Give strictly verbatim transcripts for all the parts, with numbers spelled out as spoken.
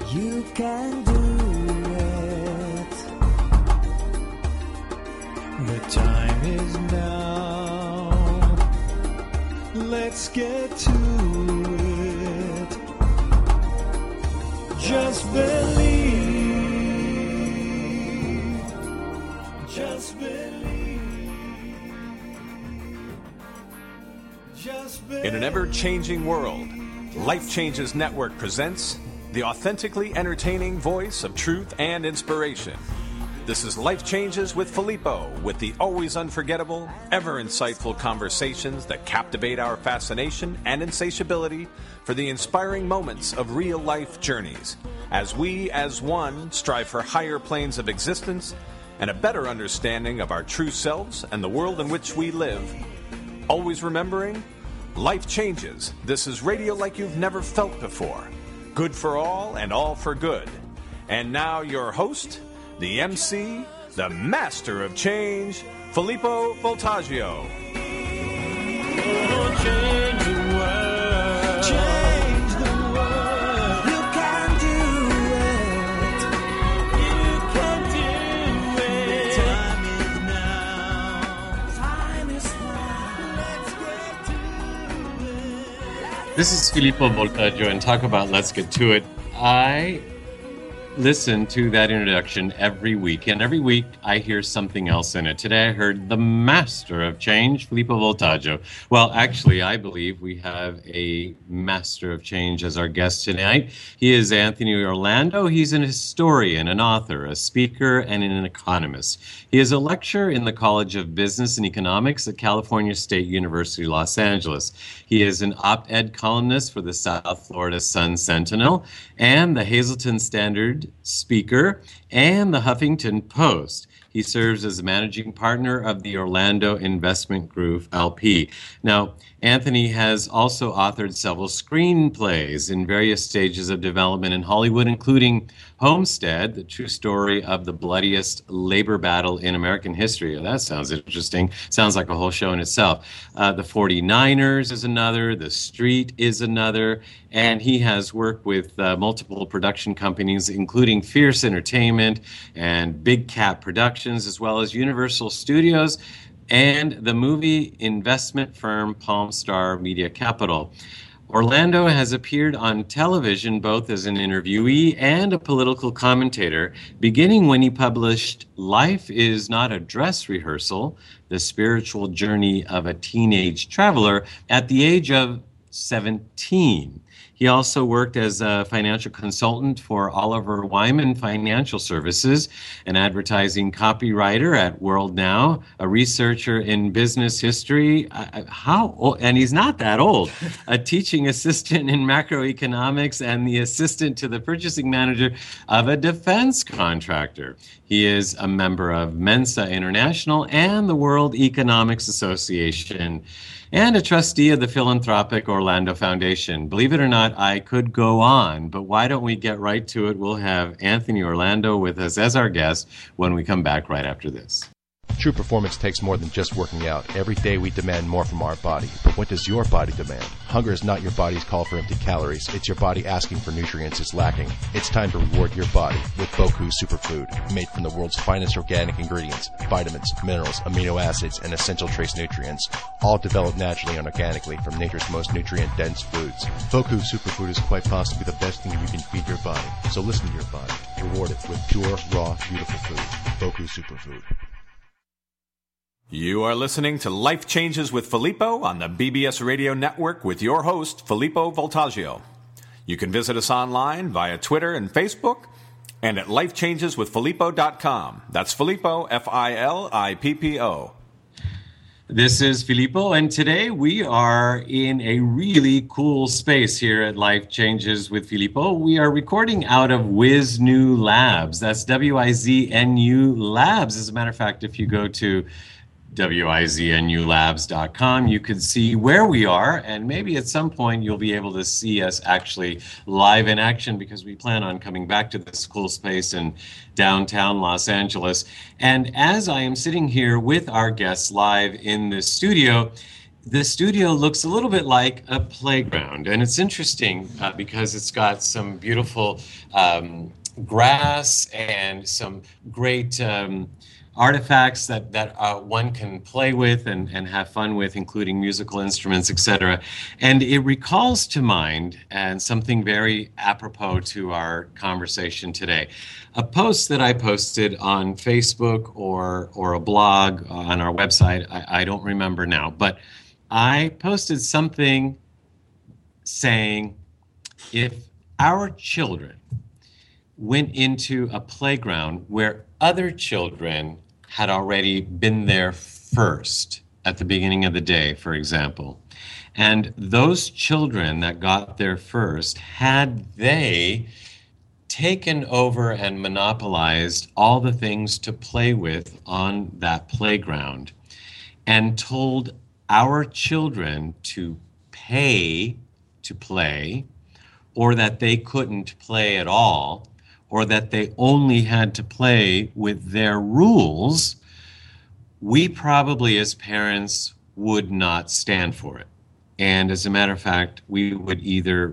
You can do it. The time is now. Let's get to it. Just believe. Just believe. Just believe. In an ever-changing world, Life Changes Network presents the authentically entertaining voice of truth and inspiration. This is Life Changes with Filippo, with the always unforgettable, ever insightful conversations that captivate our fascination and insatiability for the inspiring moments of real-life journeys, as we, as one, strive for higher planes of existence and a better understanding of our true selves and the world in which we live. Always remembering, life changes. This is radio like you've never felt before. Good for all and all for good. And now your host, the M C, the master of change, Filippo Voltaggio. Oh, change the world. Change the world. You can do it. You can do it. Time is now. Time is now. Let's get to it. This is Filippo Voltaggio, and talk about Let's Get To It. I listen to that introduction every week, and every week I hear something else in it. Today I heard the master of change, Filippo Voltaggio. Well, actually, I believe we have a master of change as our guest tonight. He is Anthony Orlando. He's an historian, an author, a speaker, and an economist. He is a lecturer in the College of Business and Economics at California State University, Los Angeles. He is an op-ed columnist for the South Florida Sun-Sentinel and the Hazleton Standard speaker, and the Huffington Post. He serves as the managing partner of the Orlando Investment Group, L P. Now, Anthony has also authored several screenplays in various stages of development in Hollywood, including Homestead, the true story of the bloodiest labor battle in American history. Oh, that sounds interesting. Sounds like a whole show in itself. Uh, the forty-niners is another. The Street is another. And he has worked with uh, multiple production companies, including Fierce Entertainment and Big Cat Productions, as well as Universal Studios and the movie investment firm Palm Star Media Capital. Orlando has appeared on television both as an interviewee and a political commentator, beginning when he published Life is Not a Dress Rehearsal, The Spiritual Journey of a Teenage Traveler, at the age of seventeen. He also worked as a financial consultant for Oliver Wyman Financial Services, an advertising copywriter at World Now, a researcher in business history. Uh, how old? And he's not that old. A teaching assistant in macroeconomics and the assistant to the purchasing manager of a defense contractor. He is a member of Mensa International and the World Economics Association, and a trustee of the philanthropic Orlando Foundation. Believe it or not, I could go on, but why don't we get right to it? We'll have Anthony Orlando with us as our guest when we come back right after this. True performance takes more than just working out. Every day we demand more from our body. But what does your body demand? Hunger is not your body's call for empty calories. It's your body asking for nutrients it's lacking. It's time to reward your body with Boku Superfood, made from the world's finest organic ingredients, vitamins, minerals, amino acids, and essential trace nutrients, all developed naturally and organically from nature's most nutrient-dense foods. Boku Superfood is quite possibly the best thing you can feed your body. So listen to your body. Reward it with pure, raw, beautiful food. Boku Superfood. You are listening to Life Changes with Filippo on the B B S Radio Network with your host, Filippo Voltaggio. You can visit us online via Twitter and Facebook and at life changes with filippo dot com. That's Filippo, F I L I P P O. This is Filippo, and today we are in a really cool space here at Life Changes with Filippo. We are recording out of Wiznu Labs. That's W I Z N U Labs. As a matter of fact, if you go to W I Z N U labs dot com, you could see where we are, and maybe at some point you'll be able to see us actually live in action, because we plan on coming back to this cool space in downtown Los Angeles. And as I am sitting here with our guests live in the studio, the studio looks a little bit like a playground, and it's interesting uh, because it's got some beautiful um, grass and some great um, artifacts that that uh, one can play with and, and have fun with, including musical instruments, et cetera. And it recalls to mind, and something very apropos to our conversation today, a post that I posted on Facebook or or a blog on our website. I, I don't remember now, but I posted something saying, if our children went into a playground where other children had already been there first at the beginning of the day, for example, and those children that got there first, had they taken over and monopolized all the things to play with on that playground and told our children to pay to play, or that they couldn't play at all, or that they only had to play with their rules, we probably as parents would not stand for it. And as a matter of fact, we would either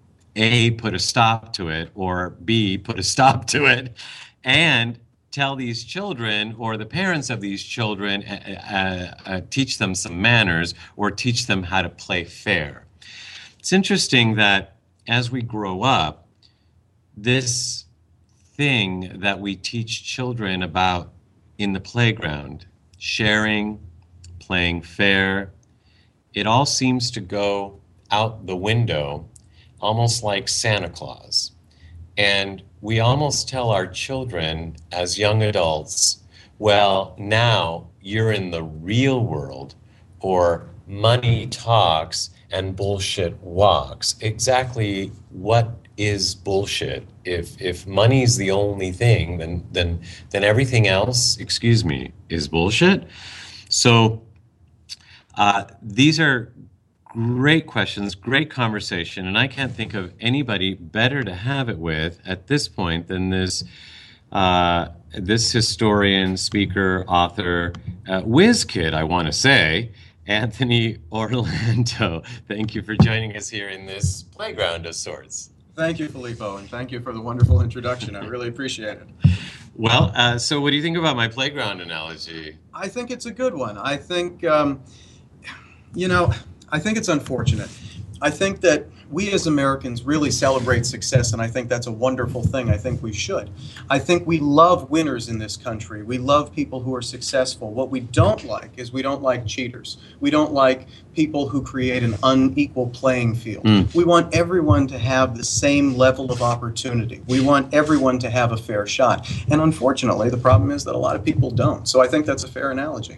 A, put a stop to it, or B, put a stop to it, and tell these children, or the parents of these children, uh, uh, uh, teach them some manners, or teach them how to play fair. It's interesting that as we grow up, this thing that we teach children about in the playground, sharing, playing fair, it all seems to go out the window, almost like Santa Claus. And we almost tell our children as young adults, well, now you're in the real world, or money talks and bullshit walks. Exactly what is bullshit? If if money's the only thing, then then then everything else, excuse me, is bullshit. So uh, these are great questions, great conversation, and I can't think of anybody better to have it with at this point than this uh, this historian, speaker, author, uh, whiz kid, I want to say, Anthony Orlando. Thank you for joining us here in this playground of sorts. Thank you, Filippo, and thank you for the wonderful introduction. I really appreciate it. Well, uh, so what do you think about my playground analogy? I think it's a good one. I think, um, you know, I think it's unfortunate. I think that we as Americans really celebrate success, and I think that's a wonderful thing. I think we should. I think we love winners in this country. We love people who are successful. What we don't like is we don't like cheaters. We don't like people who create an unequal playing field. Mm. We want everyone to have the same level of opportunity. We want everyone to have a fair shot. And unfortunately, the problem is that a lot of people don't. So I think that's a fair analogy.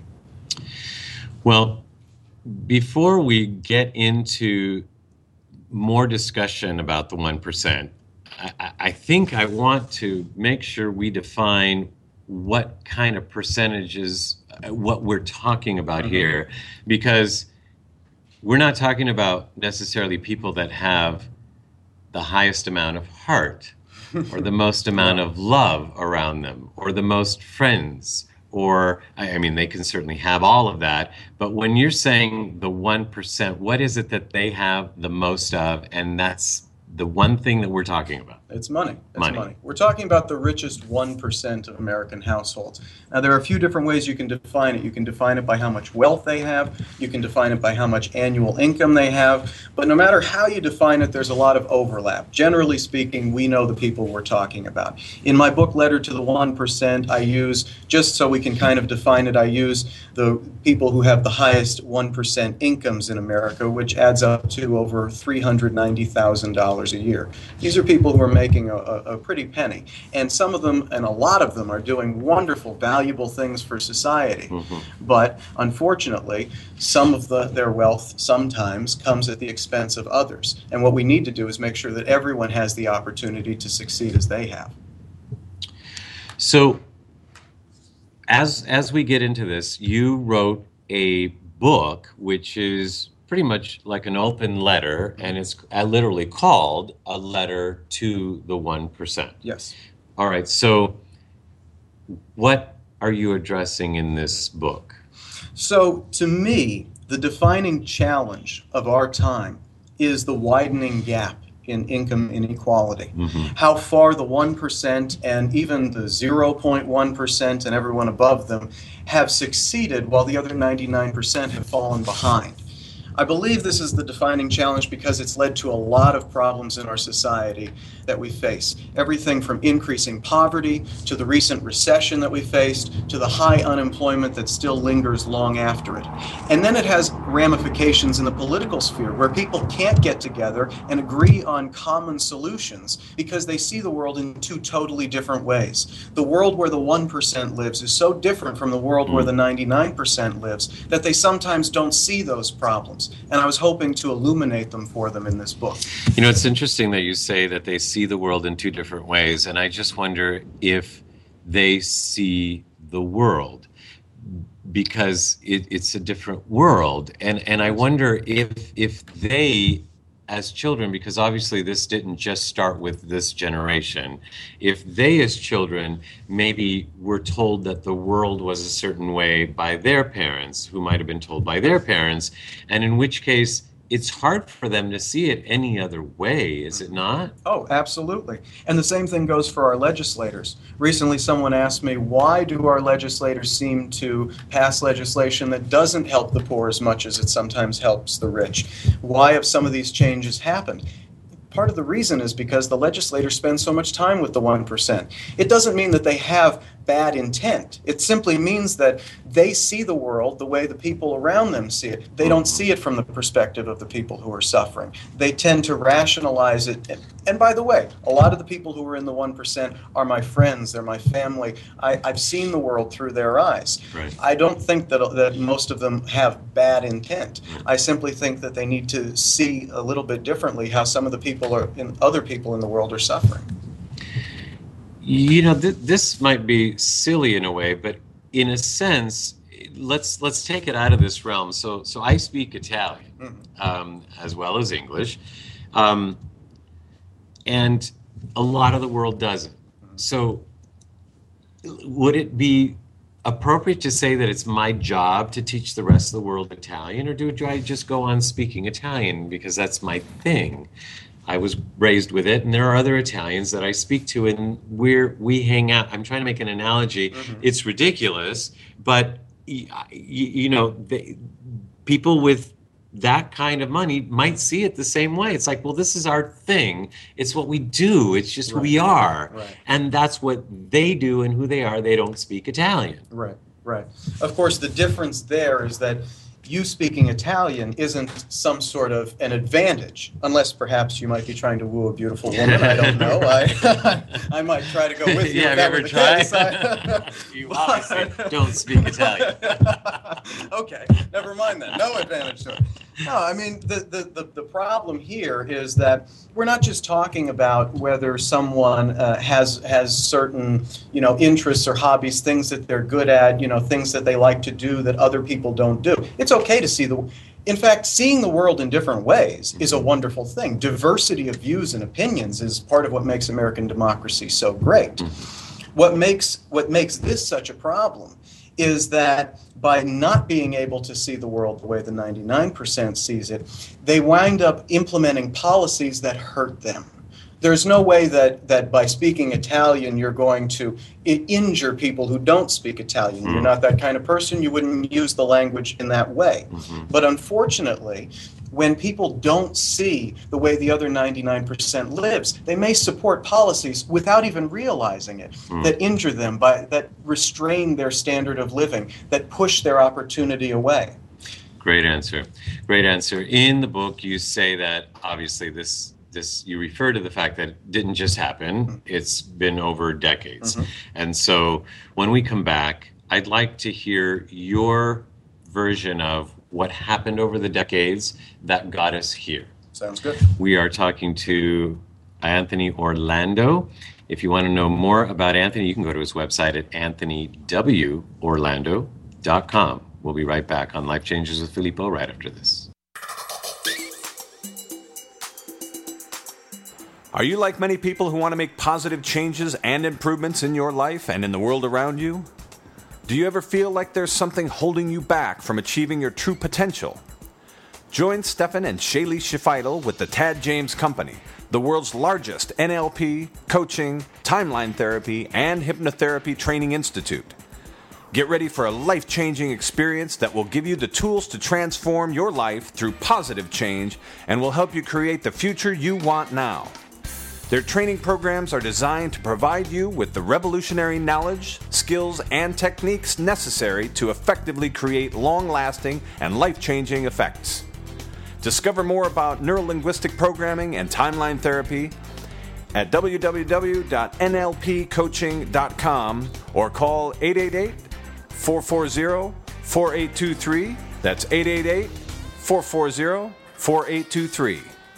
Well, before we get into more discussion about the one percent, I, I think I want to make sure we define what kind of percentages, what we're talking about mm-hmm. here, because we're not talking about necessarily people that have the highest amount of heart or the most amount of love around them or the most friends. Or, I mean, they can certainly have all of that. But when you're saying the one percent, what is it that they have the most of? And that's the one thing that we're talking about. It's money. It's money. money. We're talking about the richest one percent of American households. Now, there are a few different ways you can define it. You can define it by how much wealth they have. You can define it by how much annual income they have. But no matter how you define it, there's a lot of overlap. Generally speaking, we know the people we're talking about. In my book, Letter to the one percent, I use, just so we can kind of define it, I use the people who have the highest one percent incomes in America, which adds up to over three hundred ninety thousand dollars a year. These are people who are making a, a, a pretty penny. And some of them, and a lot of them, are doing wonderful, valuable things for society. Mm-hmm. But unfortunately, some of the, their wealth sometimes comes at the expense of others. And what we need to do is make sure that everyone has the opportunity to succeed as they have. So, as as we get into this, you wrote a book which is pretty much like an open letter, and it's uh, literally called A Letter to the one percent. Yes. All right, so what are you addressing in this book? So, to me, The defining challenge of our time is the widening gap in income inequality. Mm-hmm. How far the one percent and even the zero point one percent and everyone above them have succeeded while the other ninety-nine percent have fallen behind. I believe this is the defining challenge because it's led to a lot of problems in our society that we face. Everything from increasing poverty to the recent recession that we faced to the high unemployment that still lingers long after it. And then it has ramifications in the political sphere where people can't get together and agree on common solutions because they see the world in two totally different ways. The world where the one percent lives is so different from the world where the ninety-nine percent lives that they sometimes don't see those problems. And I was hoping to illuminate them for them in this book. You know, it's interesting that you say that they see the world in two different ways. And I just wonder if they see the world because it, it's a different world. And and I wonder if if they, as children, because obviously this didn't just start with this generation, if they as children maybe were told that the world was a certain way by their parents, who might have been told by their parents, and in which case it's hard for them to see it any other way, is it not? Oh, absolutely. And the same thing goes for our legislators. Recently someone asked me, why do our legislators seem to pass legislation that doesn't help the poor as much as it sometimes helps the rich? Why have some of these changes happened? Part of the reason is because the legislators spend so much time with the one percent. It doesn't mean that they have bad intent. It simply means that they see the world the way the people around them see it. They don't see it from the perspective of the people who are suffering. They tend to rationalize it. And by the way, a lot of the people who are in the one percent are my friends, they're my family. I, I've seen the world through their eyes. Right. I don't think that, that most of them have bad intent. I simply think that they need to see a little bit differently how some of the people are, in other people in the world are suffering. You know, th- this might be silly in a way, but in a sense, let's let's take it out of this realm. So, so I speak Italian um, as well as English, um, and a lot of the world doesn't. So, would it be appropriate to say that it's my job to teach the rest of the world Italian, or do, do I just go on speaking Italian because that's my thing? I was raised with it, and there are other Italians that I speak to, and we're we hang out. I'm trying to make an analogy. Mm-hmm. It's ridiculous, but you, you know, they, people with that kind of money might see it the same way. It's like, well, this is our thing. It's what we do. It's just right. who we are, right. And that's what they do, and who they are. They don't speak Italian. Right, right. Of course, the difference there is that you speaking Italian isn't some sort of an advantage, unless perhaps you might be trying to woo a beautiful woman. I don't know. I I might try to go with you. Yeah, if have that you ever were the tried? case. You obviously don't speak Italian. Okay, never mind that. No advantage to it. No, I mean, the, the, the, the problem here is that we're not just talking about whether someone uh, has has certain, you know, interests or hobbies, things that they're good at, you know, things that they like to do that other people don't do. It's okay to see the... In fact, seeing the world in different ways is a wonderful thing. Diversity of views and opinions is part of what makes American democracy so great. What makes what makes this such a problem is that by not being able to see the world the way the ninety-nine percent sees it, they wind up implementing policies that hurt them. There's no way that, that by speaking Italian you're going to I- injure people who don't speak Italian. Mm. You're not that kind of person. You wouldn't use the language in that way. Mm-hmm. But unfortunately, when people don't see the way the other ninety-nine percent lives, they may support policies without even realizing it, mm. that injure them, by that restrain their standard of living, that push their opportunity away. Great answer. Great answer. In the book, you say that obviously this this you refer to the fact that it didn't just happen. Mm-hmm. It's been over decades. Mm-hmm. And so when we come back, I'd like to hear your version of what happened over the decades that got us here. Sounds good. We are talking to Anthony Orlando. If you want to know more about Anthony, you can go to his website at anthony w orlando dot com. We'll be right back on Life Changes with Filippo right after this. Are you like many people who want to make positive changes and improvements in your life and in the world around you? Do you ever feel like there's something holding you back from achieving your true potential? Join Stefan and Shaylee Shifidel with the Tad James Company, the world's largest N L P, coaching, timeline therapy, and hypnotherapy training institute. Get ready for a life-changing experience that will give you the tools to transform your life through positive change and will help you create the future you want now. Their training programs are designed to provide you with the revolutionary knowledge, skills, and techniques necessary to effectively create long-lasting and life-changing effects. Discover more about neurolinguistic programming and timeline therapy at w w w dot n l p coaching dot com or call eight eight eight, four four zero, four eight two three. That's eight eight eight, four four zero, four eight two three.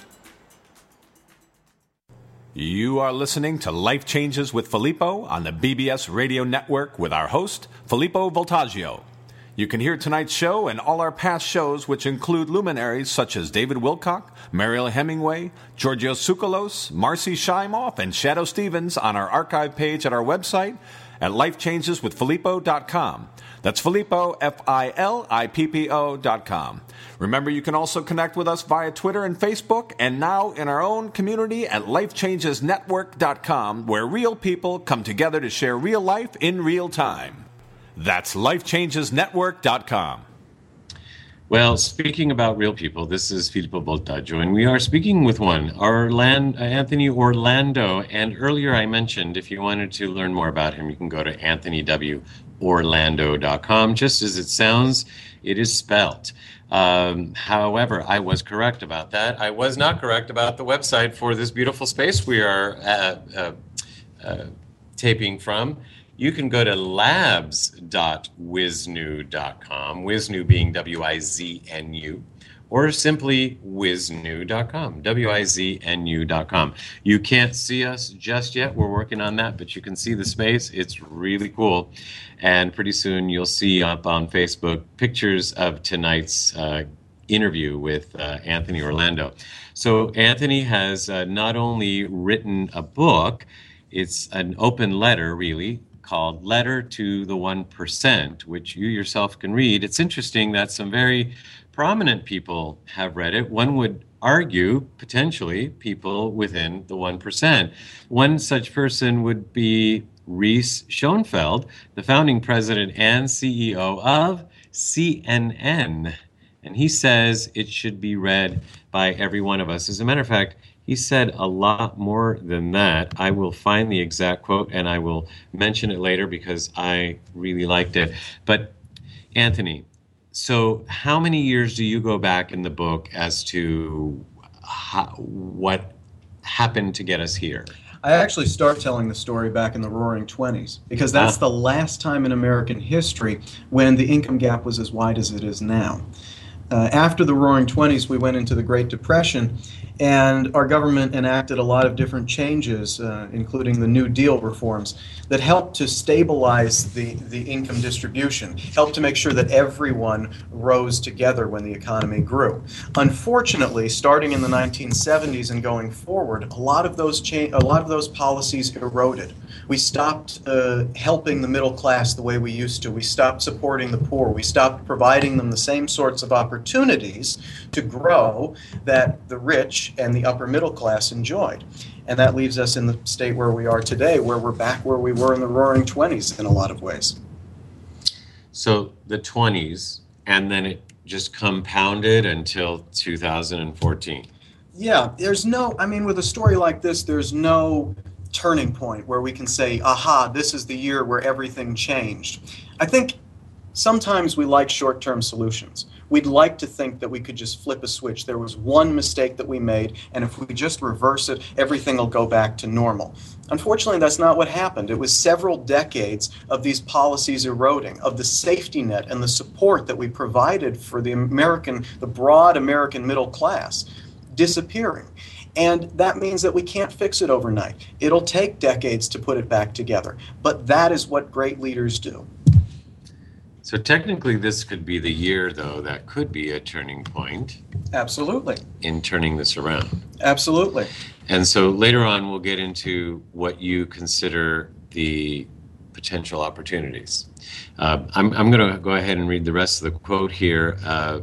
You are listening to Life Changes with Filippo on the B B S Radio Network with our host, Filippo Voltaggio. You can hear tonight's show and all our past shows, which include luminaries such as David Wilcock, Mariel Hemingway, Georgios Tsoukalos, Marcy Shimoff, and Shadow Stevens on our archive page at our website at life changes with filippo dot com. That's Filippo, F I L I P P O dot com. Remember, you can also connect with us via Twitter and Facebook, and now in our own community at life changes network dot com, where real people come together to share real life in real time. That's life changes network dot com. Well, speaking about real people, this is Filippo Voltaggio, and we are speaking with one, Orlando, Anthony Orlando. And earlier I mentioned if you wanted to learn more about him, you can go to anthony w orlando dot com. Just as it sounds, it is spelt. Um, however, I was correct about that. I was not correct about the website for this beautiful space we are uh, uh, uh, taping from. You can go to labs dot wiznu dot com, Wiznu being W I Z N U, or simply wiznu dot com, W I Z N U dot com. You can't see us just yet. We're working on that, but you can see the space. It's really cool. And pretty soon you'll see up on Facebook pictures of tonight's uh, interview with uh, Anthony Orlando. So Anthony has uh, not only written a book, it's an open letter, really, called Letter to the one percent, which you yourself can read. It's interesting that some very prominent people have read it. One would argue, potentially, people within the one percent. One such person would be Reese Schoenfeld, the founding president and C E O of C N N. And he says it should be read by every one of us. As a matter of fact, he said a lot more than that. I will find the exact quote and I will mention it later because I really liked it. But Anthony, so how many years do you go back in the book as to how, what happened to get us here? I actually start telling the story back in the Roaring Twenties because that's the last time in American history when the income gap was as wide as it is now. Uh, after the Roaring Twenties, we went into the Great Depression, and our government enacted a lot of different changes, uh, including the New Deal reforms, that helped to stabilize the, the income distribution, helped to make sure that everyone rose together when the economy grew. Unfortunately, starting in the nineteen seventies and going forward, a lot of those cha- a lot of those policies eroded. We stopped uh, helping the middle class the way we used to. We stopped supporting the poor. We stopped providing them the same sorts of opportunities to grow that the rich and the upper middle class enjoyed. And that leaves us in the state where we are today, where we're back where we were in the Roaring Twenties in a lot of ways. So the twenties, and then it just compounded until two thousand fourteen. Yeah, there's no, I mean, with a story like this, there's no turning point where we can say, aha, this is the year where everything changed. I think sometimes we like short-term solutions. We'd like to think that we could just flip a switch. There was one mistake that we made, and if we just reverse it, everything will go back to normal. Unfortunately, that's not what happened. It was several decades of these policies eroding, of the safety net and the support that we provided for the American, the broad American middle class, disappearing. And that means that we can't fix it overnight. It'll take decades to put it back together. But that is what great leaders do. So technically this could be the year, though, that could be a turning point. Absolutely. In turning this around. Absolutely. And so later on we'll get into what you consider the potential opportunities. Uh, I'm, I'm going to go ahead and read the rest of the quote here. Uh,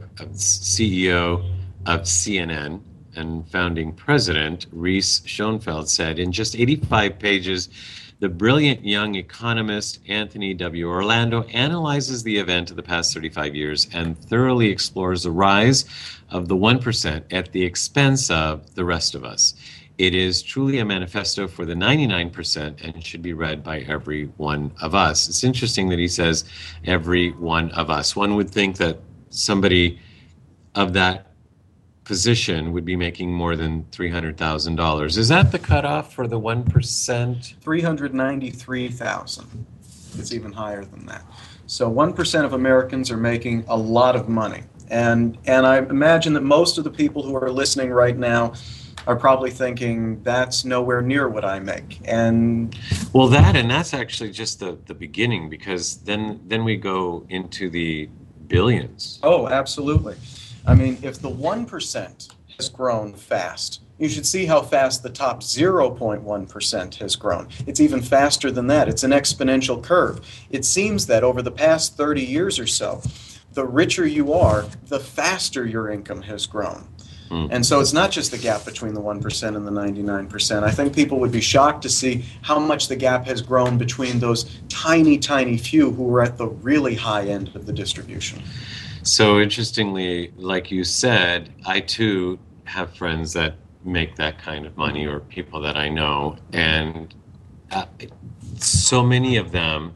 C E O of C N N and founding president Reese Schoenfeld said, in just eighty-five pages, the brilliant young economist Anthony W. Orlando analyzes the event of the past thirty-five years and thoroughly explores the rise of the one percent at the expense of the rest of us. It is truly a manifesto for the ninety-nine percent and should be read by every one of us. It's interesting that he says every one of us. One would think that somebody of that position would be making more than three hundred thousand dollars. Is that the cutoff for the one percent? three hundred ninety-three thousand. It's even higher than that. So one percent of Americans are making a lot of money. And, and I imagine that most of the people who are listening right now are probably thinking, that's nowhere near what I make. And well, that and that's actually just the, the beginning, because then then we go into the billions. oh, absolutely. I mean, if the one percent has grown fast, you should see how fast the top zero point one percent has grown. It's even faster than that. It's an exponential curve. It seems that over the past thirty years or so, the richer you are, the faster your income has grown. Mm. And so it's not just the gap between the one percent and the ninety-nine percent. I think people would be shocked to see how much the gap has grown between those tiny, tiny few who are at the really high end of the distribution. So interestingly, like you said, I too have friends that make that kind of money, or people that I know, and uh, so many of them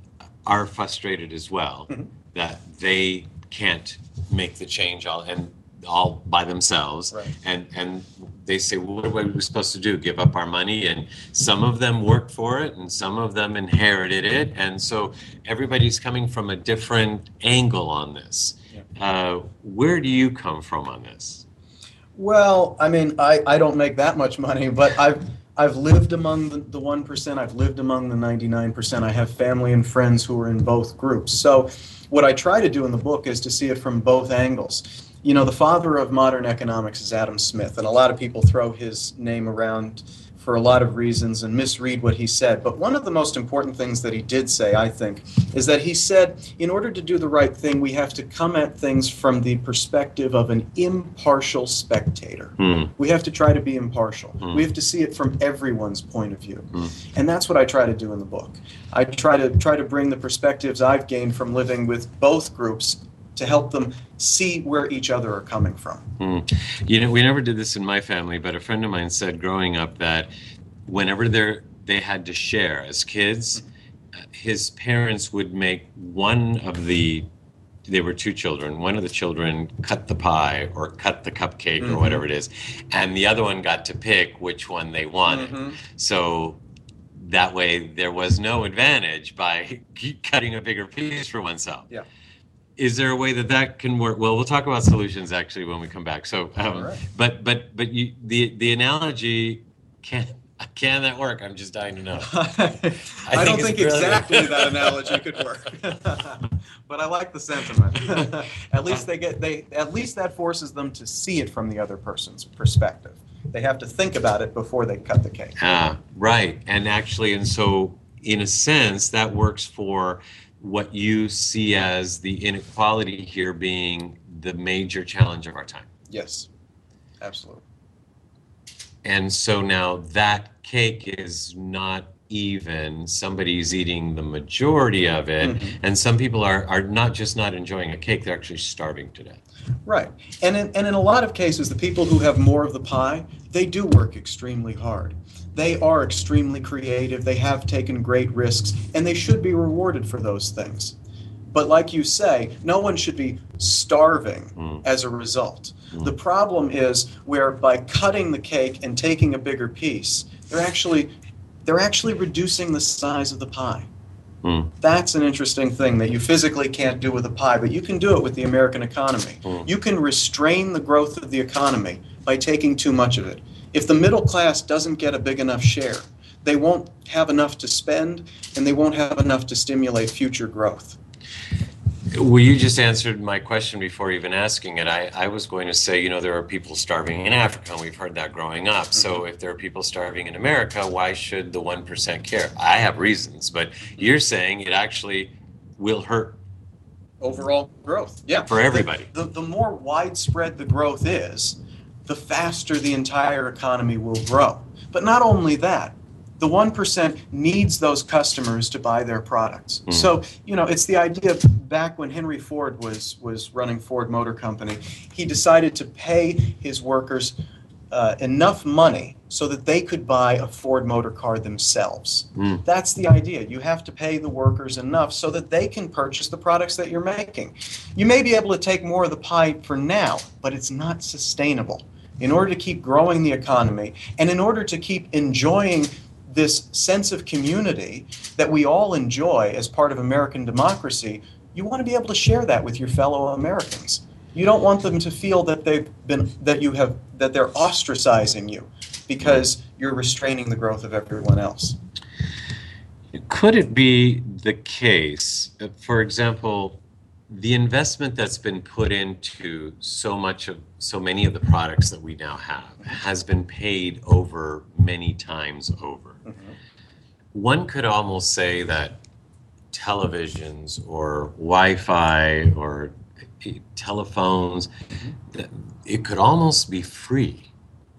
are frustrated as well, mm-hmm. that they can't make the change all and all by themselves. Right. and and they say, well, what are we supposed to do, give up our money? And some of them worked for it and some of them inherited it, and so everybody's coming from a different angle on this. Yeah. Uh, where do you come from on this? Well, I mean, I, I don't make that much money, but I've I've lived among the, the one percent, I've lived among the ninety-nine percent. I have family and friends who are in both groups. So what I try to do in the book is to see it from both angles. You know, the father of modern economics is Adam Smith, and a lot of people throw his name around for a lot of reasons and misread what he said. But one of the most important things that he did say, I think, is that he said, in order to do the right thing, we have to come at things from the perspective of an impartial spectator. Mm. We have to try to be impartial. Mm. We have to see it from everyone's point of view. Mm. And that's what I try to do in the book. I try to try to bring the perspectives I've gained from living with both groups to help them see where each other are coming from. Mm. You know, we never did this in my family, but a friend of mine said growing up that whenever they they had to share as kids, uh, his parents would make one of the, they were two children, one of the children cut the pie or cut the cupcake, mm-hmm. or whatever it is, and the other one got to pick which one they wanted. Mm-hmm. So that way there was no advantage by cutting a bigger piece for oneself. Yeah. Is there a way that that can work? Well, we'll talk about solutions actually when we come back. So, um, right. but but but you, the the analogy, can can that work? I'm just dying to know. I, I don't think exactly that analogy could work, but I like the sentiment. At least they get they at least that forces them to see it from the other person's perspective. They have to think about it before they cut the cake. Ah, right. And actually, and so in a sense, that works for what you see as the inequality here being the major challenge of our time. Yes, absolutely. And so now that cake is not even, somebody's eating the majority of it, mm-hmm. and some people are, are not just not enjoying a cake, they're actually starving to death. Right. And in, and in a lot of cases, the people who have more of the pie, they do work extremely hard. They are extremely creative, they have taken great risks, and they should be rewarded for those things. But like you say, no one should be starving mm. as a result. Mm. The problem is where by cutting the cake and taking a bigger piece, they're actually they're actually reducing the size of the pie. Mm. That's an interesting thing that you physically can't do with a pie, but you can do it with the American economy. Mm. You can restrain the growth of the economy by taking too much of it. If the middle class doesn't get a big enough share, they won't have enough to spend, and they won't have enough to stimulate future growth. Well, you just answered my question before even asking it. I, I was going to say, you know, there are people starving in Africa, and we've heard that growing up. So if there are people starving in America, why should the one percent care? I have reasons, but you're saying it actually will hurt Overall growth, yeah. for everybody. The, the, the more widespread the growth is, the faster the entire economy will grow. But not only that, the one percent needs those customers to buy their products. Mm. So, you know, it's the idea back when Henry Ford was, was running Ford Motor Company, he decided to pay his workers uh, enough money so that they could buy a Ford motor car themselves. Mm. That's the idea. You have to pay the workers enough so that they can purchase the products that you're making. You may be able to take more of the pie for now, but it's not sustainable. In order to keep growing the economy and in order to keep enjoying this sense of community that we all enjoy as part of American democracy, you want to be able to share that with your fellow Americans. You don't want them to feel that they've been that you have that they're ostracizing you because you're restraining the growth of everyone else. Could it be the case, uh, for example, the investment that's been put into so much of so many of the products that we now have has been paid over many times over? Mm-hmm. One could almost say that televisions or Wi-Fi or telephones, mm-hmm. it could almost be free.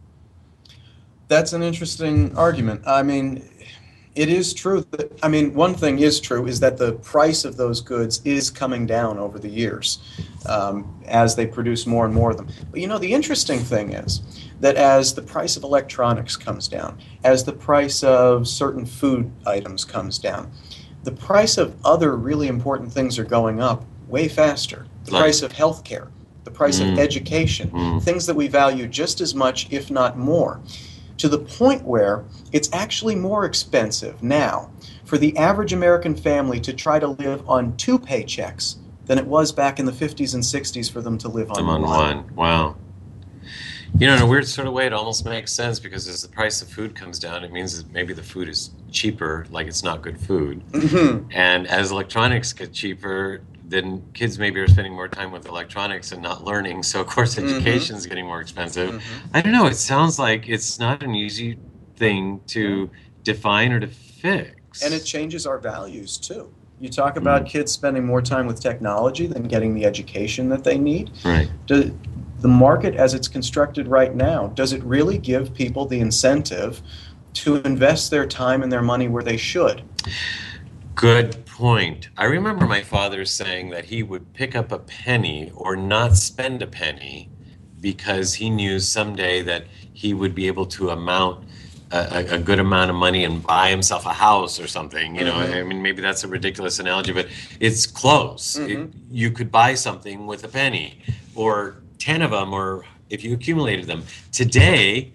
That's an interesting argument. I mean, it is true that, I mean, one thing is true is that the price of those goods is coming down over the years um, as they produce more and more of them. But you know, the interesting thing is that as the price of electronics comes down, as the price of certain food items comes down, the price of other really important things are going up way faster. The Like- price of healthcare, the price Mm. of education, Mm. things that we value just as much, if not more, to the point where it's actually more expensive now for the average American family to try to live on two paychecks than it was back in the fifties and sixties for them to live on I'm on one. one. Wow. You know, in a weird sort of way, it almost makes sense because as the price of food comes down, it means that maybe the food is cheaper, like it's not good food. Mm-hmm. And as electronics get cheaper, then kids maybe are spending more time with electronics and not learning. So, of course, Mm-hmm. education is getting more expensive. Mm-hmm. I don't know. It sounds like it's not an easy thing to define or to fix. And it changes our values too. You talk about Mm. kids spending more time with technology than getting the education that they need. Right. Do, the market as it's constructed right now, does it really give people the incentive to invest their time and their money where they should? Good point. I remember my father saying that he would pick up a penny or not spend a penny because he knew someday that he would be able to amount a, a good amount of money and buy himself a house or something. You know, Mhm. I mean, maybe that's a ridiculous analogy, but it's close. Mhm. It, you could buy something with a penny or ten of them, or if you accumulated them. Today,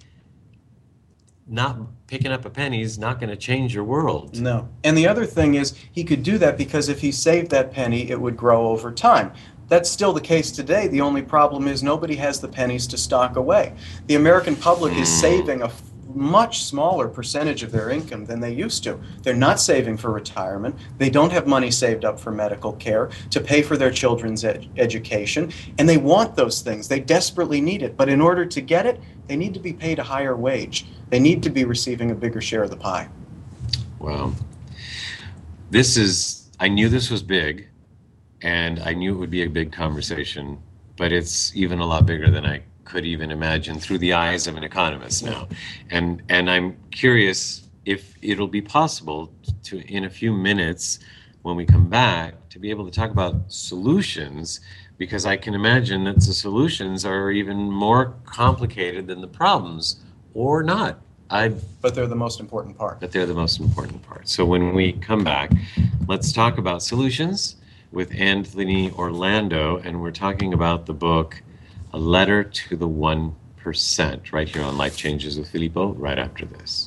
not picking up a penny is not going to change your world. No. And the other thing is, he could do that because if he saved that penny, it would grow over time. That's still the case today. The only problem is nobody has the pennies to stock away. The American public is saving a f- much smaller percentage of their income than they used to. They're not saving for retirement. They don't have money saved up for medical care, to pay for their children's ed- education, and they want those things. They desperately need it. But in order to get it, they need to be paid a higher wage. They need to be receiving a bigger share of the pie. Wow. This is, I knew this was big, and I knew it would be a big conversation, but it's even a lot bigger than I could even imagine through the eyes of an economist now. And and I'm curious if it'll be possible to, in a few minutes, when we come back, to be able to talk about solutions, because I can imagine that the solutions are even more complicated than the problems, or not. I But they're the most important part. but they're the most important part. So when we come back, let's talk about solutions with Anthony Orlando, and we're talking about the book, A Letter to the One Percent, right here on Life Changes with Filippo, right after this.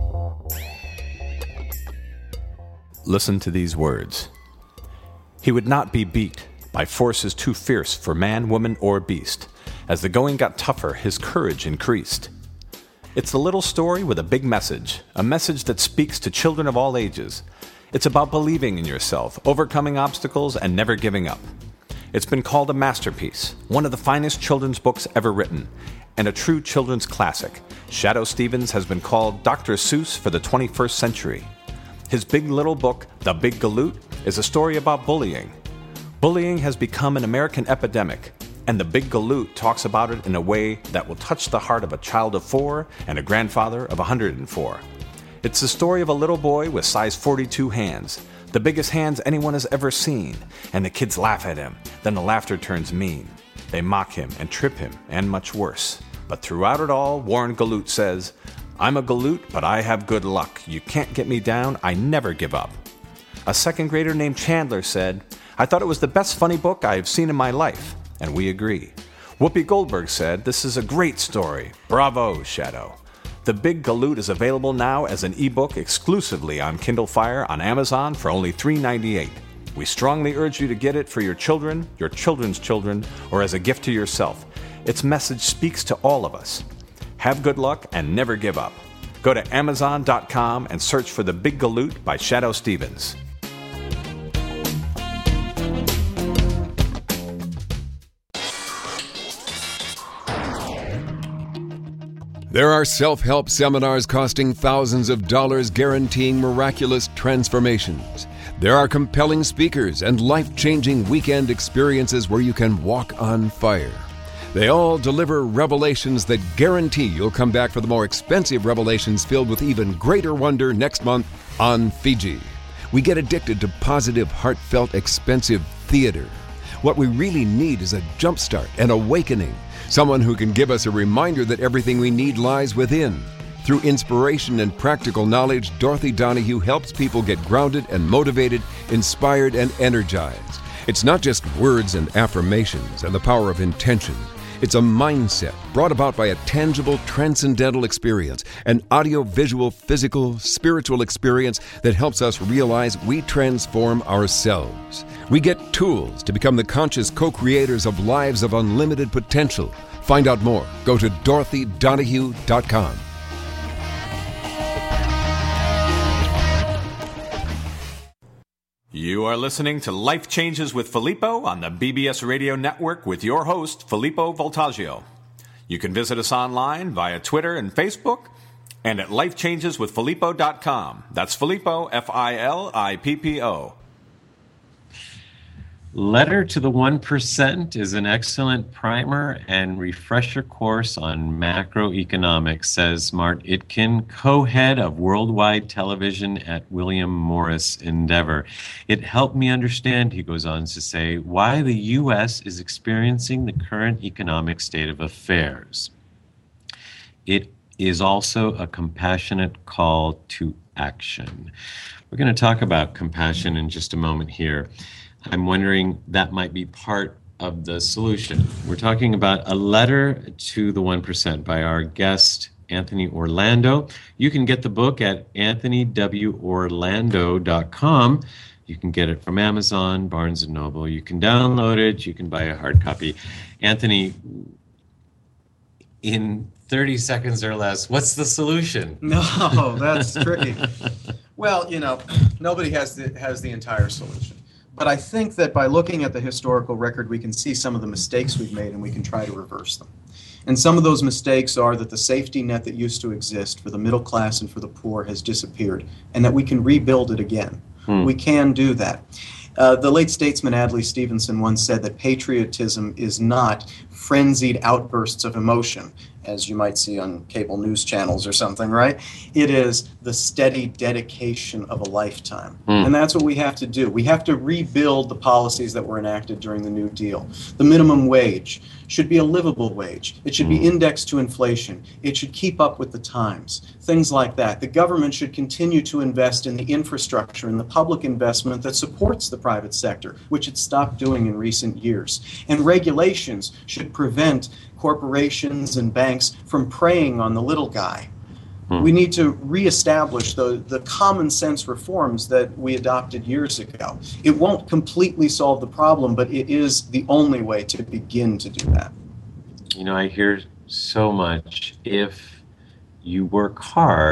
Listen to these words. He would not be beat by forces too fierce for man, woman, or beast. As the going got tougher, his courage increased. It's a little story with a big message, a message that speaks to children of all ages. It's about believing in yourself, overcoming obstacles, and never giving up. It's been called a masterpiece, one of the finest children's books ever written, and a true children's classic. Shadoe Stevens has been called Doctor Seuss for the twenty-first century. His big little book, The Big Galoot, is a story about bullying. Bullying has become an American epidemic, and The Big Galoot talks about it in a way that will touch the heart of a child of four and a grandfather of one hundred four. It's the story of a little boy with size forty-two hands, the biggest hands anyone has ever seen, and the kids laugh at him. Then the laughter turns mean. They mock him and trip him, and much worse. But throughout it all, Warren Galoot says, "I'm a Galoot, but I have good luck. You can't get me down. I never give up." A second grader named Chandler said, "I thought it was the best funny book I have seen in my life." And we agree. Whoopi Goldberg said, "This is a great story. Bravo, Shadoe." The Big Galoot is available now as an ebook exclusively on Kindle Fire on Amazon for only three dollars and ninety-eight cents. We strongly urge you to get it for your children, your children's children, or as a gift to yourself. Its message speaks to all of us. Have good luck and never give up. Go to amazon dot com and search for The Big Galoot by Shadoe Stevens. There are self-help seminars costing thousands of dollars guaranteeing miraculous transformations. There are compelling speakers and life-changing weekend experiences where you can walk on fire. They all deliver revelations that guarantee you'll come back for the more expensive revelations filled with even greater wonder next month on Fiji. We get addicted to positive, heartfelt, expensive theater. What we really need is a jumpstart, an awakening. Someone who can give us a reminder that everything we need lies within. Through inspiration and practical knowledge, Dorothy Donahue helps people get grounded and motivated, inspired and energized. It's not just words and affirmations and the power of intention. It's a mindset brought about by a tangible, transcendental experience, an audio-visual, physical, spiritual experience that helps us realize we transform ourselves. We get tools to become the conscious co-creators of lives of unlimited potential. Find out more. Go to dorothy donahue dot com. You are listening to Life Changes with Filippo on the B B S Radio Network with your host, Filippo Voltaggio. You can visit us online via Twitter and Facebook and at life changes with filippo dot com. That's Filippo, F I L I P P O. Letter to the one percent is an excellent primer and refresher course on macroeconomics, says Mart Itkin, co-head of worldwide television at William Morris Endeavor. It helped me understand, he goes on to say, why the U S is experiencing the current economic state of affairs. It is also a compassionate call to action. We're going to talk about compassion in just a moment here. I'm wondering that might be part of the solution. We're talking about a letter to the one percent by our guest, Anthony Orlando. You can get the book at anthony w orlando dot com. You can get it from Amazon, Barnes and Noble. You can download it. You can buy a hard copy. Anthony, in thirty seconds or less, what's the solution? No, that's tricky. Well, you know, nobody has the, has the entire solution. But I think that by looking at the historical record, we can see some of the mistakes we've made and we can try to reverse them. And some of those mistakes are that the safety net that used to exist for the middle class and for the poor has disappeared, and that we can rebuild it again. Hmm. We can do that. Uh, the late statesman Adlai Stevenson once said that patriotism is not frenzied outbursts of emotion, as you might see on cable news channels or something, right? It is the steady dedication of a lifetime. Mm. And that's what we have to do. We have to rebuild the policies that were enacted during the New Deal. The minimum wage should be a livable wage. It should be indexed to inflation. It should keep up with the times. Things like that. The government should continue to invest in the infrastructure and the public investment that supports the private sector, which it stopped doing in recent years. And regulations should prevent corporations and banks from preying on the little guy. Hmm. We need to reestablish the, the common sense reforms that we adopted years ago. It won't completely solve the problem, but it is the only way to begin to do that. You know, I hear so much, if you work hard,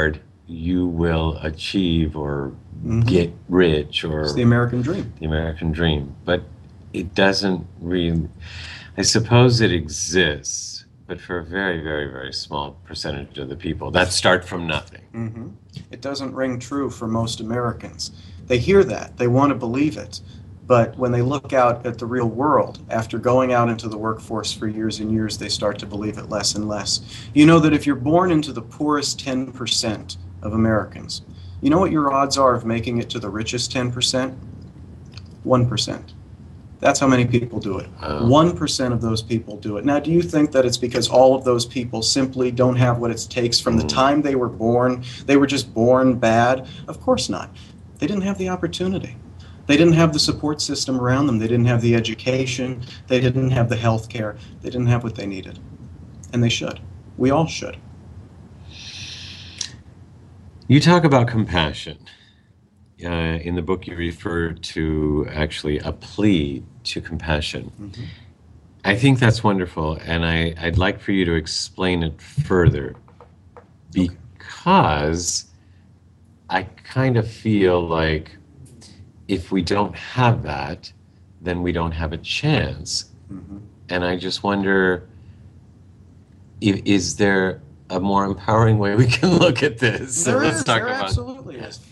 you will achieve or Mhm. get rich or It's the American dream. the American dream. But it doesn't really, I suppose it exists, but for a very, very, very small percentage of the people that start from nothing. hmm It doesn't ring true for most Americans. They hear that, they want to believe it, but when they look out at the real world, after going out into the workforce for years and years, they start to believe it less and less. You know that if you're born into the poorest ten percent of Americans, you know what your odds are of making it to the richest ten percent? one percent. That's how many people do it. Wow. one percent of those people do it. Now, do you think that it's because all of those people simply don't have what it takes from the time they were born? They were just born bad? Of course not. They didn't have the opportunity. They didn't have the support system around them. They didn't have the education. They didn't have the health care. They didn't have what they needed. And they should. We all should. You talk about compassion. Uh, in the book, you refer to actually a plea to compassion. Mhm. I think that's wonderful, and I, I'd like for you to explain it further, because I kind of feel like if we don't have that, then we don't have a chance. Mhm. And I just wonder, if, is there a more empowering way we can look at this? So There let's is, talk there about absolutely is.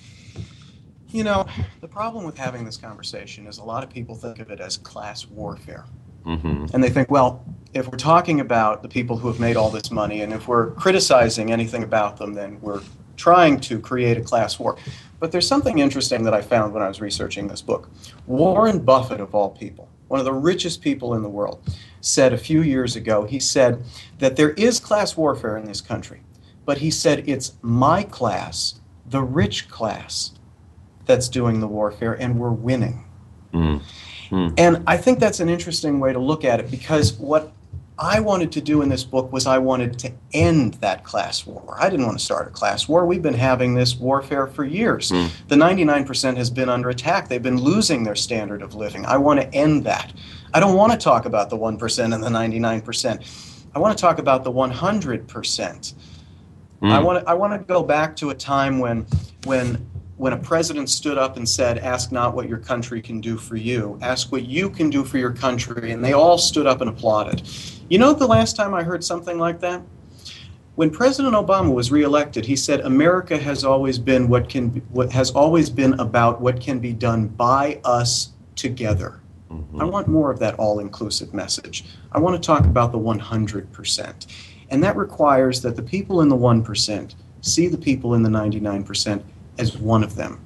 You know, the problem with having this conversation is a lot of people think of it as class warfare. hmm And they think, well, if we're talking about the people who have made all this money, and if we're criticizing anything about them, then we're trying to create a class war. But there's something interesting that I found when I was researching this book. Warren Buffett, of all people, one of the richest people in the world, said a few years ago, he said that there is class warfare in this country, but he said it's my class, the rich class, that's doing the warfare, and we're winning. Mm. Mm. And I think that's an interesting way to look at it, because what I wanted to do in this book was I wanted to end that class war. I didn't want to start a class war. We've been having this warfare for years. Mm. The ninety-nine percent has been under attack. They've been losing their standard of living. I want to end that. I don't want to talk about the one percent and the ninety-nine percent. I want to talk about the one hundred percent. Mm. I want to, I want to go back to a time when when when a president stood up and said, ask not what your country can do for you, ask what you can do for your country, and they all stood up and applauded. You know the last time I heard something like that? When President Obama was reelected, he said America has always been what can be, what has always been about what can be done by us together. Mhm. I want more of that all-inclusive message. I want to talk about the one hundred percent. And that requires that the people in the one percent see the people in the ninety-nine percent as one of them,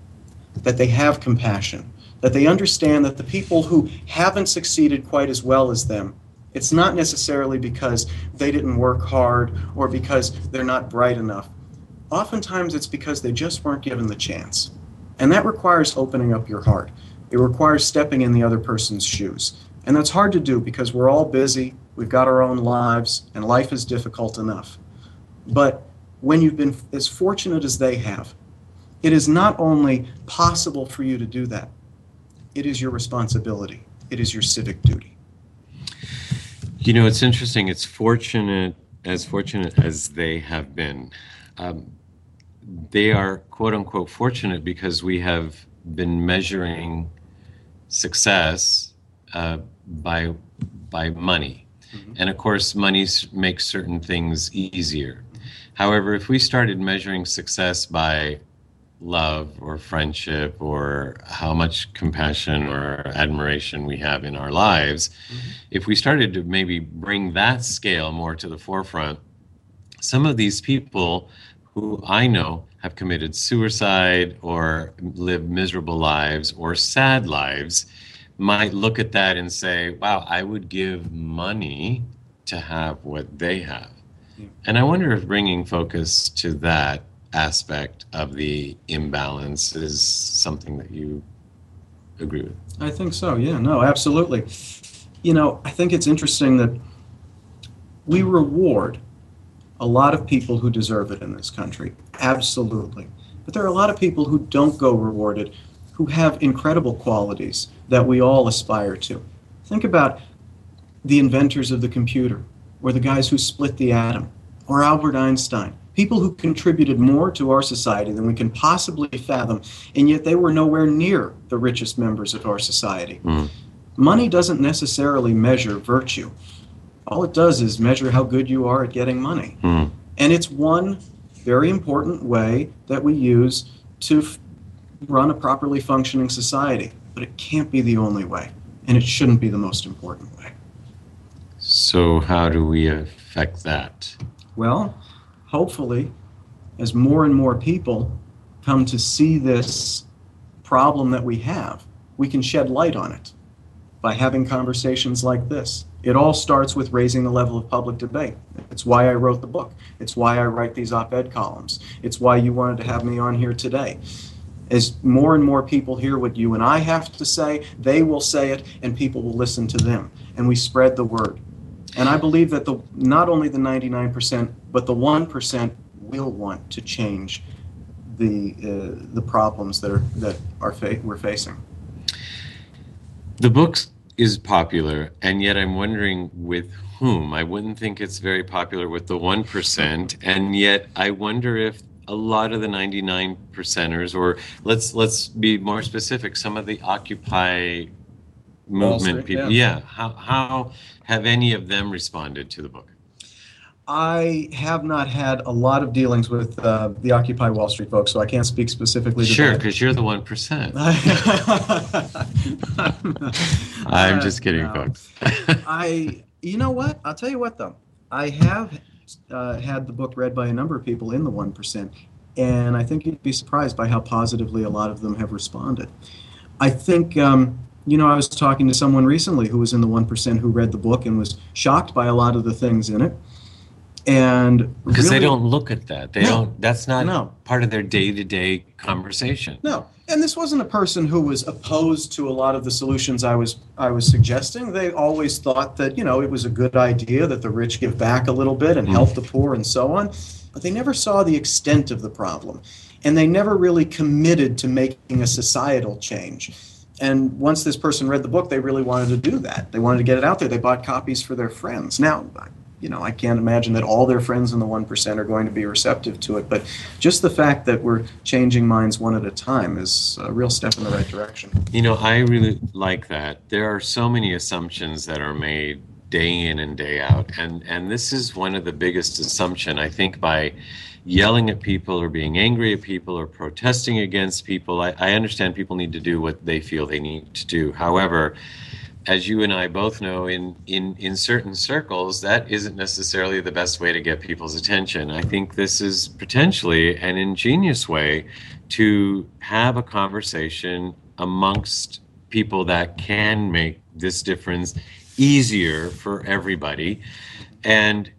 that they have compassion, that they understand that the people who haven't succeeded quite as well as them, it's not necessarily because they didn't work hard or because they're not bright enough. Oftentimes it's because they just weren't given the chance. And that requires opening up your heart. It requires stepping in the other person's shoes. And that's hard to do because we're all busy, we've got our own lives, and life is difficult enough. But when you've been as fortunate as they have, it is not only possible for you to do that, it is your responsibility. It is your civic duty. You know, it's interesting. It's fortunate, as fortunate as they have been. Um, they are, quote unquote, fortunate because we have been measuring success uh, by, by money. Mm-hmm. And of course, money makes certain things easier. However, if we started measuring success by love or friendship or how much compassion or admiration we have in our lives, mm-hmm. if we started to maybe bring that scale more to the forefront, some of these people who I know have committed suicide or lived miserable lives or sad lives might look at that and say, wow, I would give money to have what they have. Yeah. And I wonder if bringing focus to that aspect of the imbalance is something that you agree with. I think so, yeah, no, absolutely. You know, I think it's interesting that we reward a lot of people who deserve it in this country, absolutely. But there are a lot of people who don't go rewarded, who have incredible qualities that we all aspire to. Think about the inventors of the computer, or the guys who split the atom, or Albert Einstein. People who contributed more to our society than we can possibly fathom, and yet they were nowhere near the richest members of our society. Mm. Money doesn't necessarily measure virtue. All it does is measure how good you are at getting money. Mm. And it's one very important way that we use to f- run a properly functioning society. But it can't be the only way, and it shouldn't be the most important way. So how do we affect that? Well, hopefully, as more and more people come to see this problem that we have, we can shed light on it by having conversations like this. It all starts with raising the level of public debate. It's why I wrote the book. It's why I write these op-ed columns. It's why you wanted to have me on here today. As more and more people hear what you and I have to say, they will say it, and people will listen to them. And we spread the word. And I believe that the not only the ninety-nine percent, but the one percent will want to change the uh, the problems that are that are fa- we're facing. The book is popular, and yet I'm wondering with whom. I wouldn't think it's very popular with the one percent, and yet I wonder if a lot of the ninety-nine percenters, or let's let's be more specific, some of the Occupy movement Street, people, yeah. yeah, how how have any of them responded to the book? I have not had a lot of dealings with uh, the Occupy Wall Street folks, so I can't speak specifically to Sure, that. because you're the one percent. I'm I'm just kidding, no. folks. I, you know what? I'll tell you what, though. I have uh, had the book read by a number of people in the one percent, and I think you'd be surprised by how positively a lot of them have responded. I think, um, you know, I was talking to someone recently who was in the one percent who read the book and was shocked by a lot of the things in it. And Because really, they don't look at that. They No. don't. That's not No. part of their day-to-day conversation. No, and this wasn't a person who was opposed to a lot of the solutions I was I was suggesting. They always thought that, you know, it was a good idea that the rich give back a little bit and help the poor and so on, but they never saw the extent of the problem, and they never really committed to making a societal change. And once this person read the book, they really wanted to do that. They wanted to get it out there. They bought copies for their friends. Now, you know, I can't imagine that all their friends in the one percent are going to be receptive to it, but just the fact that we're changing minds one at a time is a real step in the right direction. You know, I really like that. There are so many assumptions that are made day in and day out, and and this is one of the biggest assumption, I think, by yelling at people or being angry at people or protesting against people. I, I understand people need to do what they feel they need to do. However, as you and I both know, in, in, in certain circles, that isn't necessarily the best way to get people's attention. I think this is potentially an ingenious way to have a conversation amongst people that can make this difference easier for everybody. And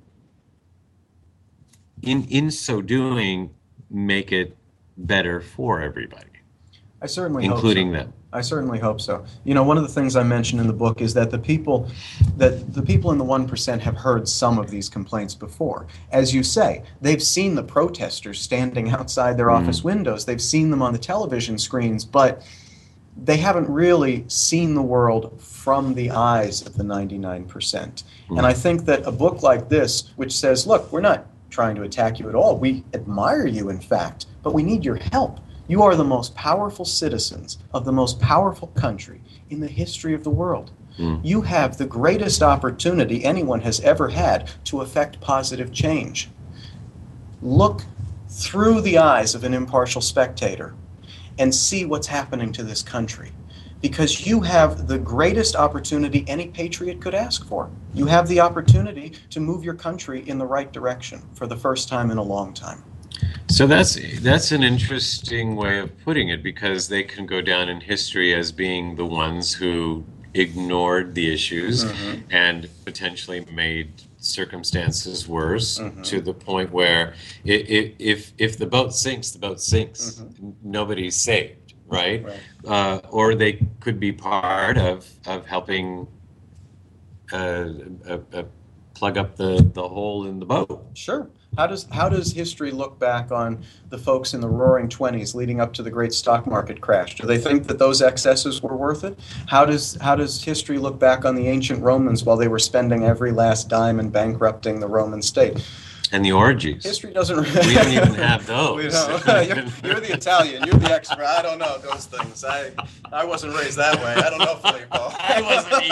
in in so doing, make it better for everybody, I certainly including hope so. them. I certainly hope so. You know, one of the things I mentioned in the book is that the people that the people in the one percent have heard some of these complaints before. As you say, they've seen the protesters standing outside their Mm. office windows. They've seen them on the television screens, but they haven't really seen the world from the eyes of the ninety-nine percent. Mm. And I think that a book like this, which says, look, we're not trying to attack you at all. We admire you, in fact, but we need your help. You are the most powerful citizens of the most powerful country in the history of the world. Mm. You have the greatest opportunity anyone has ever had to affect positive change. Look through the eyes of an impartial spectator and see what's happening to this country, because you have the greatest opportunity any patriot could ask for. You have the opportunity to move your country in the right direction for the first time in a long time. So that's that's an interesting way of putting it, because they can go down in history as being the ones who ignored the issues Mhm. and potentially made circumstances worse Mhm. to the point where i i if if the boat sinks, the boat sinks. Mhm. Nobody's saved, right? Right. Uh, or they could be part of of helping uh, uh, uh, plug up the, the hole in the boat. Sure. How does how does history look back on the folks in the roaring twenties leading up to the great stock market crash? Do they think that those excesses were worth it? How does how does history look back on the ancient Romans while they were spending every last dime and bankrupting the Roman state? And the orgies. History doesn't. We don't even have those. We don't. You're, you're the Italian. You're the expert. I don't know those things. I I wasn't raised that way. I don't know, Filippo. I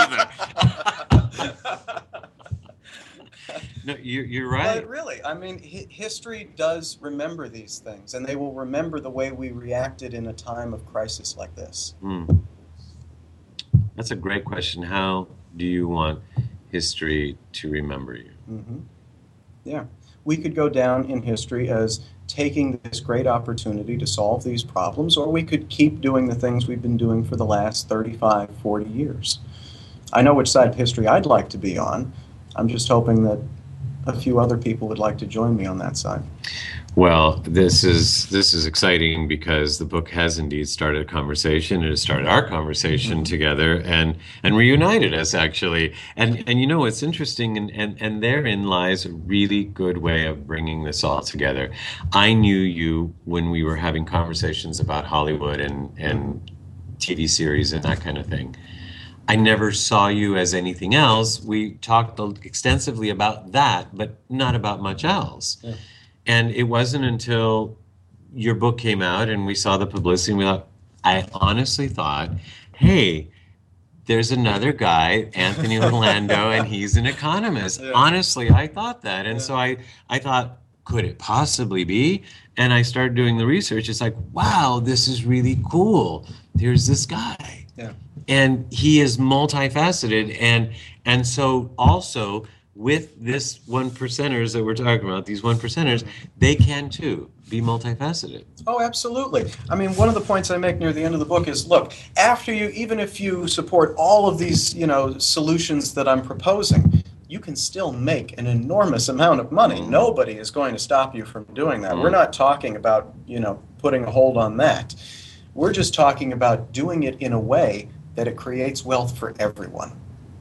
wasn't either. No, you, you're right. But really, I mean, hi- history does remember these things, and they will remember the way we reacted in a time of crisis like this. Mm. That's a great question. How do you want history to remember you? Mm-hmm. Yeah. We could go down in history as taking this great opportunity to solve these problems, or we could keep doing the things we've been doing for the last thirty-five, forty years. I know which side of history I'd like to be on. I'm just hoping that a few other people would like to join me on that side. Well, this is this is exciting because the book has indeed started a conversation. It has started our conversation together and and reunited us, actually. And and you know, it's interesting, and, and, and therein lies a really good way of bringing this all together. I knew you when we were having conversations about Hollywood and, and T V series and that kind of thing. I never saw you as anything else. We talked extensively about that, but not about much else. Yeah. And it wasn't until your book came out and we saw the publicity and we thought, I honestly thought, hey, there's another guy, Anthony Orlando, and he's an economist. Yeah. Honestly, I thought that. And yeah. so I, I thought, could it possibly be? And I started doing the research. It's like, wow, this is really cool. There's this guy. Yeah. And he is multifaceted. And and so also with this one percenters that we're talking about, these one percenters, they can too be multifaceted. Oh, absolutely. I mean, one of the points I make near the end of the book is, look, after you, even if you support all of these, you know, solutions that I'm proposing, you can still make an enormous amount of money. Mm. Nobody is going to stop you from doing that. Mm. We're not talking about, you know, putting a hold on that. We're just talking about doing it in a way that it creates wealth for everyone.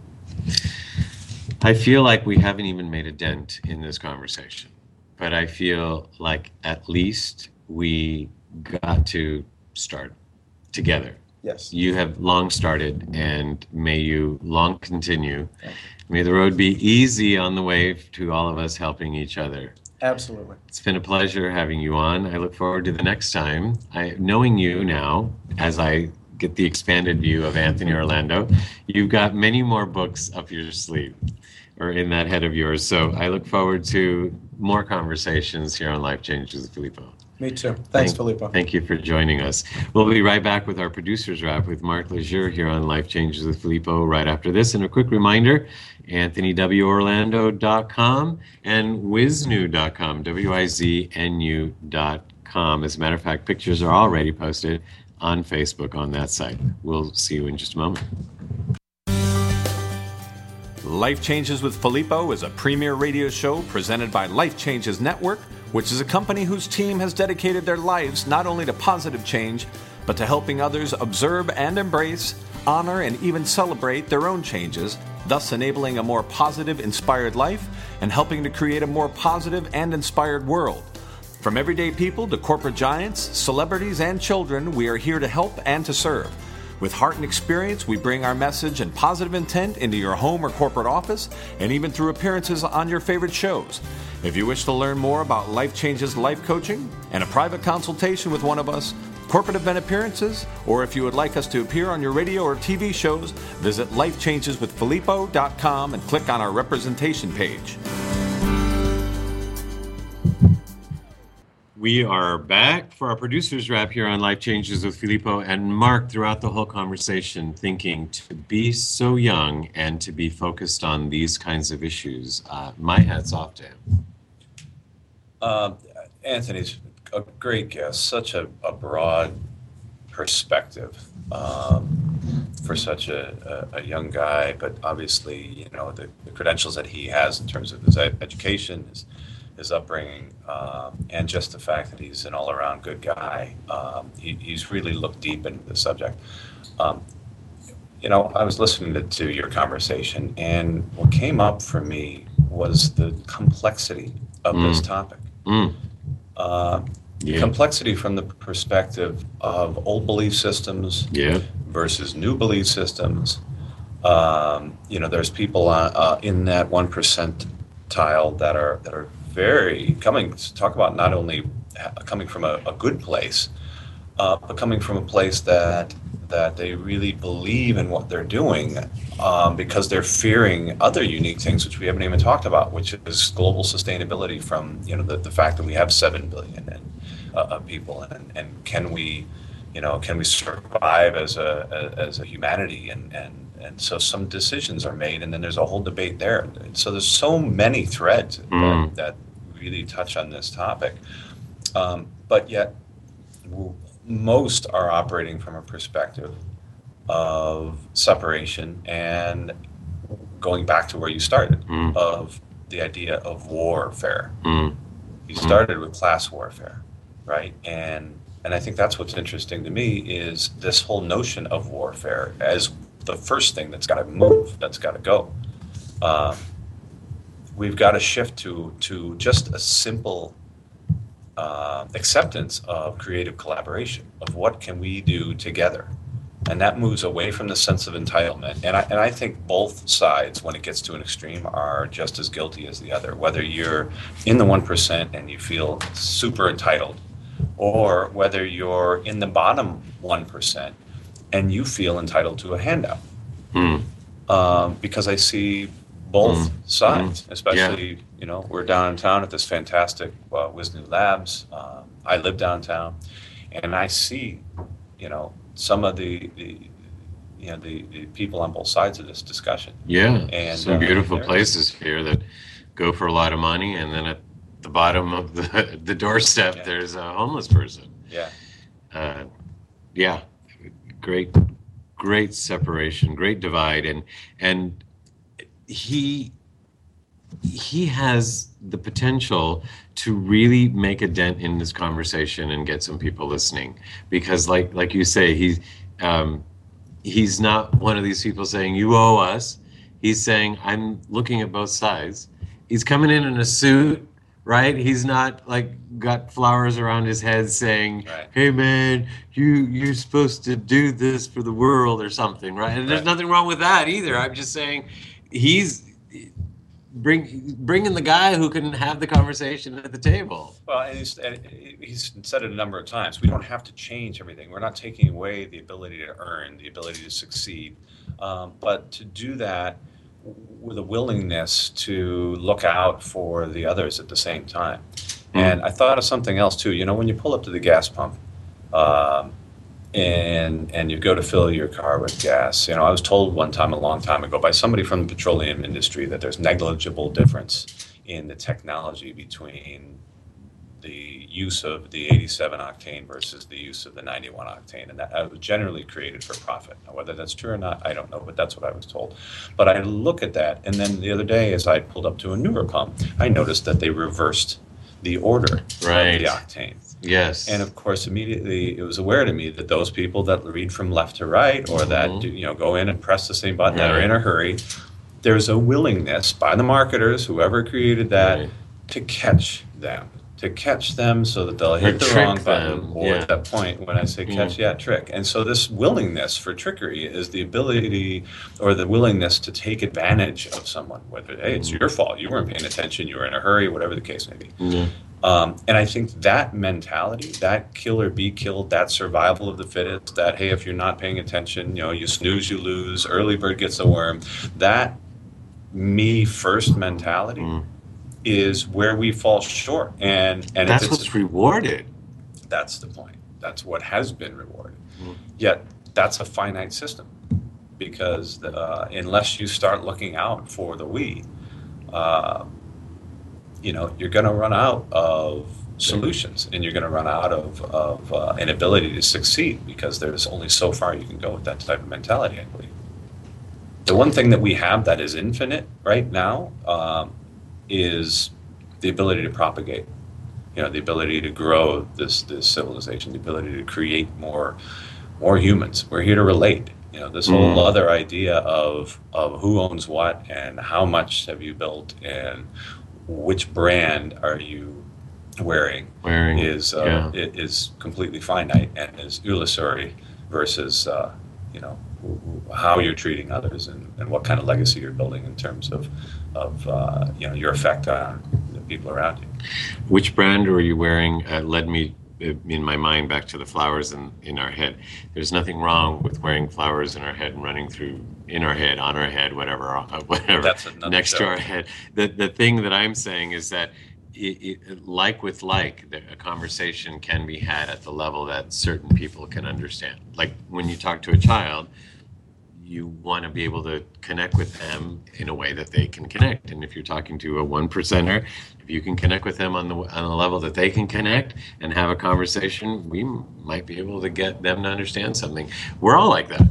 I feel like we haven't even made a dent in this conversation, but I feel like at least we got to start together. Yes. You have long started, and may you long continue. May the road be easy on the way to all of us helping each other. Absolutely. It's been a pleasure having you on. I look forward to the next time. I, knowing you now, as I get the expanded view of Anthony Orlando, you've got many more books up your sleeve, or in that head of yours. So I look forward to more conversations here on Life Changes with Filippo. Me too. Thanks, thank, Filippo. Thank you for joining us. We'll be right back with our producer's wrap with Mark Lejeune here on Life Changes with Filippo right after this. And a quick reminder, Anthony W Orlando dot com and Wiznu dot com, W I Z N U dot com. As a matter of fact, pictures are already posted on Facebook on that site. We'll see you in just a moment. Life Changes with Filippo is a premier radio show presented by Life Changes Network, which is a company whose team has dedicated their lives not only to positive change, but to helping others observe and embrace, honor, and even celebrate their own changes, thus enabling a more positive, inspired life and helping to create a more positive and inspired world. From everyday people to corporate giants, celebrities, and children, we are here to help and to serve. With heart and experience, we bring our message and positive intent into your home or corporate office, and even through appearances on your favorite shows. If you wish to learn more about Life Changes life coaching and a private consultation with one of us, corporate event appearances, or if you would like us to appear on your radio or T V shows, visit life changes with filippo dot com and click on our representation page. We are back for our producer's wrap here on Life Changes with Filippo, and Mark throughout the whole conversation thinking to be so young and to be focused on these kinds of issues. Uh, my hat's off to him. Uh, Anthony's a great guest, such a, a broad perspective um, for such a, a, a young guy, but obviously, you know, the, the credentials that he has in terms of his education, his his upbringing, um, and just the fact that he's an all-around good guy. Um, he, he's really looked deep into the subject. Um, you know, I was listening to, to your conversation, and what came up for me was the complexity of mm. this topic. Mm. Uh, yeah. Complexity from the perspective of old belief systems yeah. versus new belief systems. Um, you know, there's people uh, uh, in that one percentile that are that are very coming to talk about not only coming from a, a good place, uh, but coming from a place that that they really believe in what they're doing, um, because they're fearing other unique things which we haven't even talked about, which is global sustainability. From you know the, the fact that we have seven billion and, uh, people, and, and can we, you know, can we survive as a as a humanity, and and and so some decisions are made, and then there's a whole debate there. So there's so many threads Mm. that, that really touch on this topic, um, but yet w- most are operating from a perspective of separation and going back to where you started, Mm. of the idea of warfare. Mm. You started with class warfare, right? And and I think that's what's interesting to me is this whole notion of warfare as the first thing that's got to move, that's got to go. Um, we've got to shift to to just a simple uh, acceptance of creative collaboration, of what can we do together. And that moves away from the sense of entitlement. And I, and I think both sides, when it gets to an extreme, are just as guilty as the other. Whether you're in the one percent and you feel super entitled, or whether you're in the bottom one percent and you feel entitled to a handout. Mm. Um, because I see both Mm. sides, Mm. especially, you know, we're downtown at this fantastic uh, Wisnu Labs. Um, I live downtown, and I see, you know, some of the, the you know, the, the people on both sides of this discussion. Yeah, And, some uh, beautiful there's- places here that go for a lot of money, and then at the bottom of the, the doorstep, Yeah. there's a homeless person. Yeah. Uh, yeah, great, great separation, great divide, and and he he has the potential to really make a dent in this conversation and get some people listening, because like like you say, he's um, he's not one of these people saying you owe us. He's saying I'm looking at both sides. He's coming in in a suit, right? He's not like got flowers around his head saying, Right. "Hey man, you you're supposed to do this for the world" or something, right? And there's Right. nothing wrong with that either. I'm just saying he's bring bringing the guy who can have the conversation at the table. Well, and he's, and he's said it a number of times. We don't have to change everything. We're not taking away the ability to earn, the ability to succeed, um, but to do that with a willingness to look out for the others at the same time. And I thought of something else too. You know, when you pull up to the gas pump, um, and and you go to fill your car with gas, you know, I was told one time a long time ago by somebody from the petroleum industry that there's negligible difference in the technology between the use of the eighty-seven octane versus the use of the ninety-one octane, and that uh, was generally created for profit. Now, whether that's true or not, I don't know, but that's what I was told. But I look at that, and then the other day, as I pulled up to a newer pump, I noticed that they reversed the order Right. of the octane. Yes. And of course, immediately it was aware to me that those people that read from left to right, or that Mhm. do, you know go in and press the same button, that are Right. in a hurry, there's a willingness by the marketers, whoever created that, Right. to catch them, to catch them so that they'll hit Or the trick wrong button, them, or yeah. at that point when I say catch, yeah, trick. And so this willingness for trickery is the ability or the willingness to take advantage of someone, whether hey, it's your fault, you weren't paying attention, you were in a hurry, whatever the case may be. Yeah. Um, and I think that mentality, that kill or be killed, that survival of the fittest, that, hey, if you're not paying attention, you know, you snooze, you lose, early bird gets the worm, that me first mentality Mm. is where we fall short. And, and That's if it's, what's rewarded. that's the point. That's what has been rewarded. Mm. Yet that's a finite system, because uh, unless you start looking out for the we, uh, you know, you're going to run out of solutions, and you're going to run out of, of uh, an ability to succeed, because there's only so far you can go with that type of mentality, I believe. The one thing that we have that is infinite right now um, is the ability to propagate. You know, the ability to grow this this civilization, the ability to create more more humans. We're here to relate. You know, this whole Mm. other idea of of who owns what, and how much have you built, and which brand are you wearing, Wearing is uh, yeah. it is completely finite and is illusory versus uh, you know how you're treating others and, and what kind of legacy you're building in terms of, of uh, you know, your effect on the people around you. Which brand were you wearing uh, led me in my mind back to the flowers in, in our head. There's nothing wrong with wearing flowers in our head and running through in our head, on our head, whatever, uh, whatever, That's next show. to our head. The the thing that I'm saying is that it, it, like with like, the, a conversation can be had at the level that certain people can understand. Like when you talk to a child, you want to be able to connect with them in a way that they can connect. And if you're talking to a one percenter, if you can connect with them on the on a level that they can connect and have a conversation, we m- might be able to get them to understand something. We're all like that.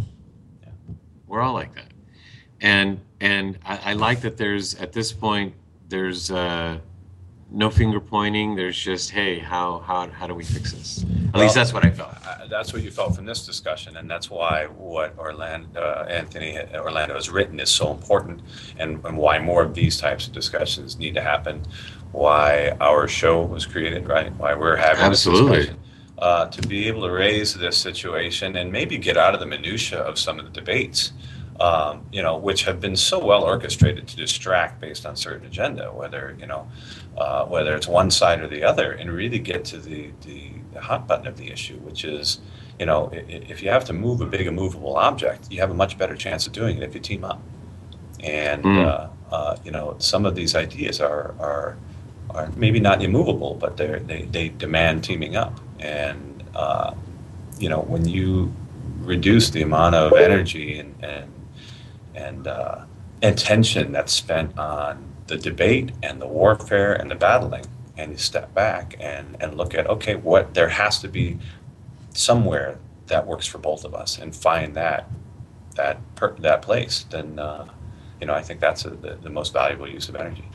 We're all like that. And and I, I like that there's, at this point, there's uh, no finger pointing. There's just, hey, how how how do we fix this? At Well, least that's what I felt. Uh, that's what you felt from this discussion, and that's why what Orlando, uh, Anthony Orlando has written is so important, and, and why more of these types of discussions need to happen. Why our show was created, right? Why we're having Absolutely. this discussion. Uh, to be able to raise this situation and maybe get out of the minutia of some of the debates, um, you know, which have been so well orchestrated to distract based on certain agenda, whether, you know, uh, whether it's one side or the other, and really get to the, the, the hot button of the issue, which is, you know, if, if you have to move a big immovable object, you have a much better chance of doing it if you team up. And, Mm. uh, uh, you know, some of these ideas are, are, are maybe not immovable, but they they they demand teaming up. And, uh, you know, when you reduce the amount of energy and, and and uh, attention that's spent on the debate and the warfare and the battling, and you step back and, and look at, okay, what there has to be somewhere that works for both of us, and find that that per, that place, then uh, you know, I think that's a, the, the most valuable use of energy.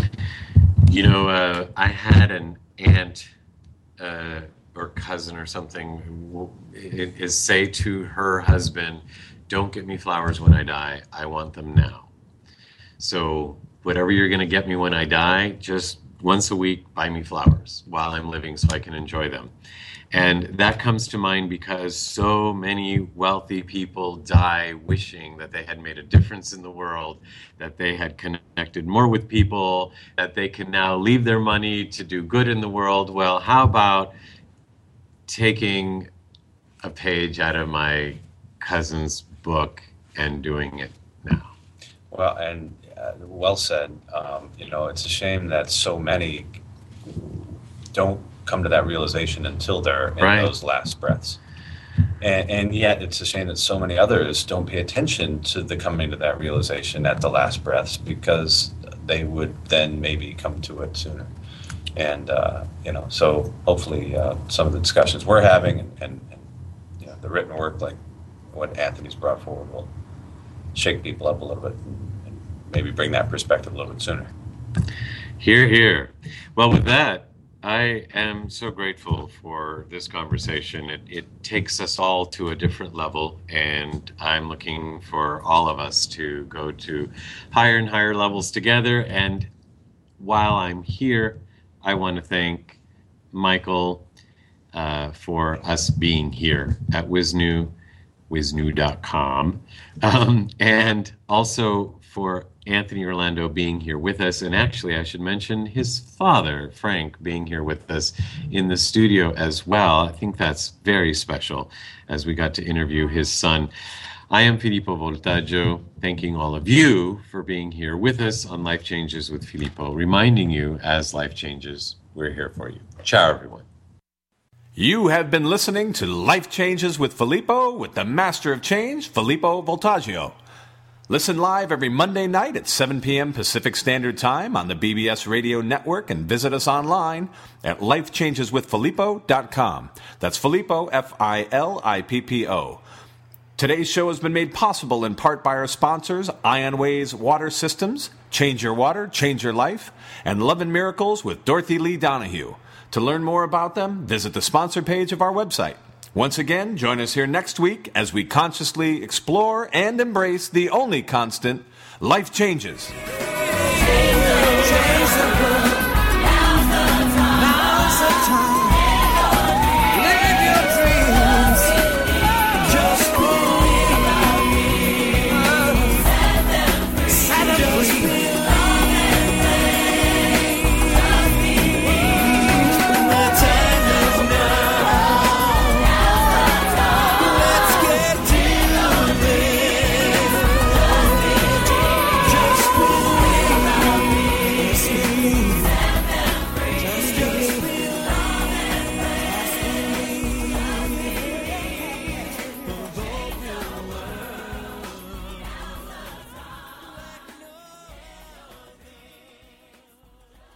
You know, uh, I had an aunt uh, or cousin or something who is say to her husband, "Don't get me flowers when I die. I want them now. So whatever you're going to get me when I die, just once a week, buy me flowers while I'm living so I can enjoy them." And that comes to mind because so many wealthy people die wishing that they had made a difference in the world, that they had connected more with people, that they can now leave their money to do good in the world. Well, how about taking a page out of my cousin's book and doing it now? Well, and uh, well said. Um, you know, it's a shame that so many don't come to that realization until they're in Right. those last breaths. And, and yet it's a shame that so many others don't pay attention to the coming to that realization at the last breaths, because they would then maybe come to it sooner. And, uh, you know, so hopefully uh, some of the discussions we're having and, and, and you know, the written work like what Anthony's brought forward will shake people up a little bit and, and maybe bring that perspective a little bit sooner. Hear, hear. Well, with that, I am so grateful for this conversation. It, it takes us all to a different level, and I'm looking for all of us to go to higher and higher levels together. And while I'm here, I want to thank Michael uh, for us being here at Wisnu, wisnu dot com, um, and also for Anthony Orlando being here with us. And actually, I should mention his father, Frank, being here with us in the studio as well. I think that's very special, as we got to interview his son. I am Filippo Voltaggio, thanking all of you for being here with us on Life Changes with Filippo, reminding you, as life changes, we're here for you. Ciao, everyone. You have been listening to Life Changes with Filippo with the Master of Change, Filippo Voltaggio. Listen live every Monday night at seven p.m. Pacific Standard Time on the B B S Radio Network, and visit us online at life changes with filippo dot com. That's Filippo, F I L I P P O. Today's show has been made possible in part by our sponsors, Ionways Water Systems, Change Your Water, Change Your Life, and Love and Miracles with Dorothy Lee Donahue. To learn more about them, visit the sponsor page of our website. Once again, join us here next week as we consciously explore and embrace the only constant, life changes. Change the